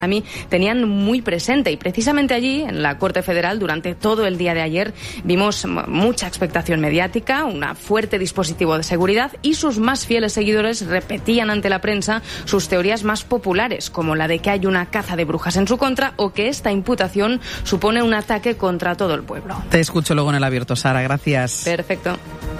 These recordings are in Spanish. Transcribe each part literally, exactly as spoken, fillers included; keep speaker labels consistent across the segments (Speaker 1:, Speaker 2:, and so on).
Speaker 1: a mí tenían muy presente, y precisamente allí, en la Corte Federal, durante todo el día de ayer, vimos mucha expectación mediática, un fuerte dispositivo de seguridad, y sus más fieles seguidores repetían ante la prensa sus teorías más populares, como la de que hay una caza de brujas en su contra o que esta imputación supone un ataque contra todo el pueblo.
Speaker 2: Te escucho luego en el abierto, Sara, gracias.
Speaker 1: Perfecto.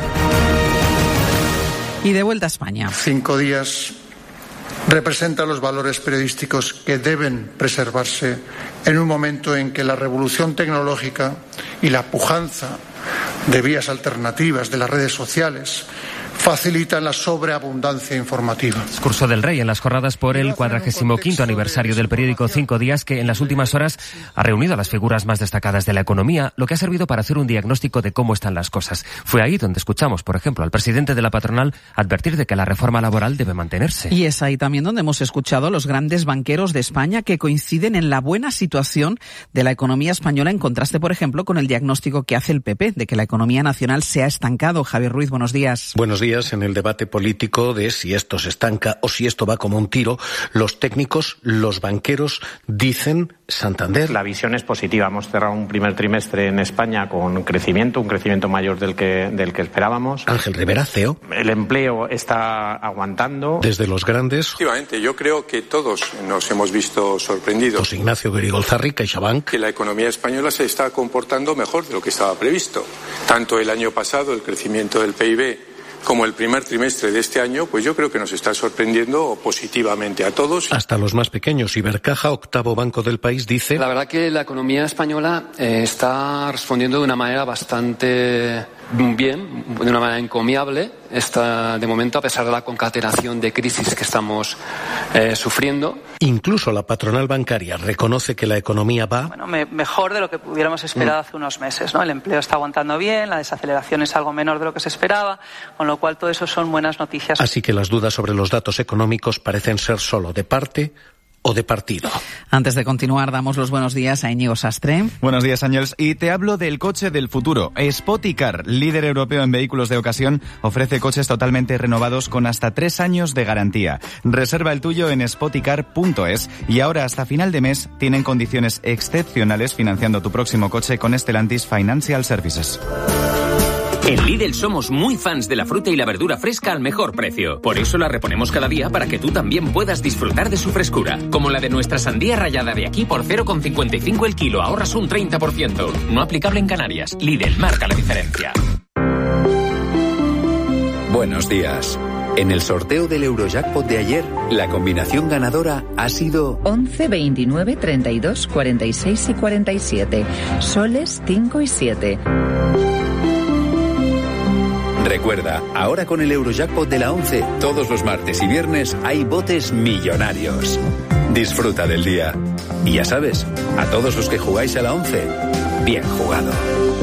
Speaker 2: Y de vuelta a España.
Speaker 3: Cinco días representa los valores periodísticos que deben preservarse en un momento en que la revolución tecnológica y la pujanza de vías alternativas de las redes sociales facilitan la sobreabundancia informativa.
Speaker 4: Discurso del Rey en las jornadas por el cuadragésimo quinto aniversario del periódico Cinco Días, que en las últimas horas ha reunido a las figuras más destacadas de la economía, lo que ha servido para hacer un diagnóstico de cómo están las cosas. Fue ahí donde escuchamos, por ejemplo, al presidente de la patronal advertir de que la reforma laboral debe mantenerse.
Speaker 2: Y es ahí también donde hemos escuchado a los grandes banqueros de España que coinciden en la buena situación de la economía española, en contraste, por ejemplo, con el diagnóstico que hace el P P de que la economía nacional se ha estancado. Javier Ruiz, buenos días.
Speaker 5: Buenos días. En el debate político de si esto se estanca o si esto va como un tiro, los técnicos, los banqueros dicen Santander.
Speaker 6: La visión es positiva. Hemos cerrado un primer trimestre en España con crecimiento, un crecimiento mayor del que, del que esperábamos.
Speaker 5: Ángel Rivera, C E O.
Speaker 6: El empleo está aguantando.
Speaker 5: Desde los grandes.
Speaker 7: Efectivamente, yo creo que todos nos hemos visto sorprendidos.
Speaker 5: José Ignacio Guerigolzarri, CaixaBank.
Speaker 7: Que la economía española se está comportando mejor de lo que estaba previsto. Tanto el año pasado, el crecimiento del P I B, como el primer trimestre de este año, pues yo creo que nos está sorprendiendo positivamente a todos.
Speaker 5: Hasta los más pequeños. Ibercaja, octavo banco del país, dice...
Speaker 8: La verdad que la economía española eh, está respondiendo de una manera bastante bien, de una manera encomiable, está, de momento, a pesar de la concatenación de crisis que estamos eh, sufriendo.
Speaker 5: Incluso la patronal bancaria reconoce que la economía va...
Speaker 9: Bueno, me, mejor de lo que hubiéramos esperado mm. hace unos meses, ¿no? El empleo está aguantando bien, la desaceleración es algo menor de lo que se esperaba, con lo cual todo eso son buenas noticias.
Speaker 5: Así que las dudas sobre los datos económicos parecen ser solo de parte o de partido.
Speaker 2: Antes de continuar, damos los buenos días a Íñigo Sastre.
Speaker 10: Buenos días, Ángels. Y te hablo del coche del futuro. Spoticar, líder europeo en vehículos de ocasión, ofrece coches totalmente renovados con hasta tres años de garantía. Reserva el tuyo en spoticar punto es y ahora hasta final de mes tienen condiciones excepcionales financiando tu próximo coche con Stellantis Financial Services.
Speaker 11: En Lidl somos muy fans de la fruta y la verdura fresca al mejor precio. Por eso la reponemos cada día para que tú también puedas disfrutar de su frescura. Como la de nuestra sandía rallada de aquí por cero coma cincuenta y cinco el kilo. Ahorras un treinta por ciento. No aplicable en Canarias. Lidl, marca la diferencia.
Speaker 12: Buenos días. En el sorteo del Eurojackpot de ayer, la combinación ganadora ha sido
Speaker 13: once, veintinueve, treinta y dos, cuarenta y seis y cuarenta y siete. Soles cinco y siete.
Speaker 12: Recuerda, ahora con el Eurojackpot de la once, todos los martes y viernes hay botes millonarios. Disfruta del día. Y ya sabes, a todos los que jugáis a la once, bien jugado.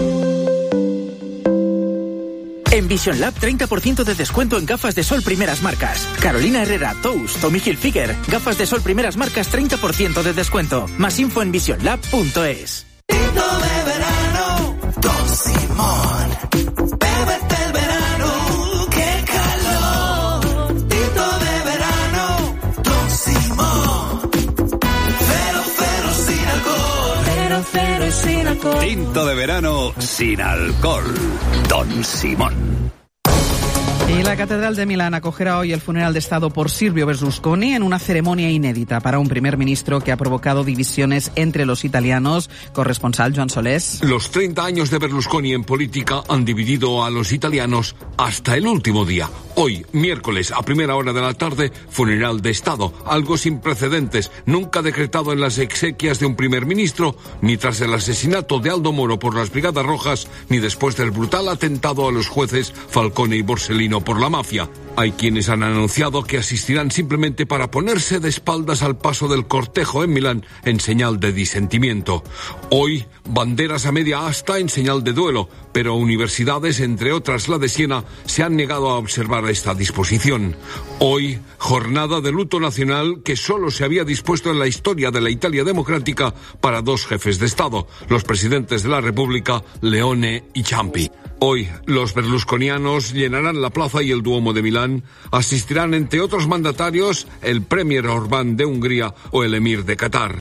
Speaker 14: En Vision Lab, treinta por ciento de descuento en gafas de sol primeras marcas. Carolina Herrera, Tous, Tommy Hilfiger. Gafas de sol primeras marcas, treinta por ciento de descuento. Más info en vision lab punto es.
Speaker 15: Tinto de verano, Don Simón. Bébete el verano, qué calor. Tinto de verano, Don Simón. Cero, cero sin alcohol. Cero, cero y sin alcohol.
Speaker 12: Tinto de verano sin alcohol. Don Simón.
Speaker 2: Y la Catedral de Milán acogerá hoy el funeral de Estado por Silvio Berlusconi en una ceremonia inédita para un primer ministro que ha provocado divisiones entre los italianos. Corresponsal Joan Solés.
Speaker 16: Los treinta años de Berlusconi en política han dividido a los italianos hasta el último día. Hoy, miércoles, a primera hora de la tarde, funeral de Estado, algo sin precedentes, nunca decretado en las exequias de un primer ministro, ni tras el asesinato de Aldo Moro por las Brigadas Rojas, ni después del brutal atentado a los jueces Falcone y Borsellino por la mafia. Hay quienes han anunciado que asistirán simplemente para ponerse de espaldas al paso del cortejo en Milán en señal de disentimiento. Hoy, banderas a media asta en señal de duelo, pero universidades, entre otras la de Siena, se han negado a observar esta disposición. Hoy, jornada de luto nacional que solo se había dispuesto en la historia de la Italia democrática para dos jefes de Estado, los presidentes de la República, Leone y Ciampi. Hoy, los berlusconianos llenarán la plaza y el Duomo de Milán. Asistirán, entre otros mandatarios, el Premier Orbán de Hungría o el Emir de Qatar.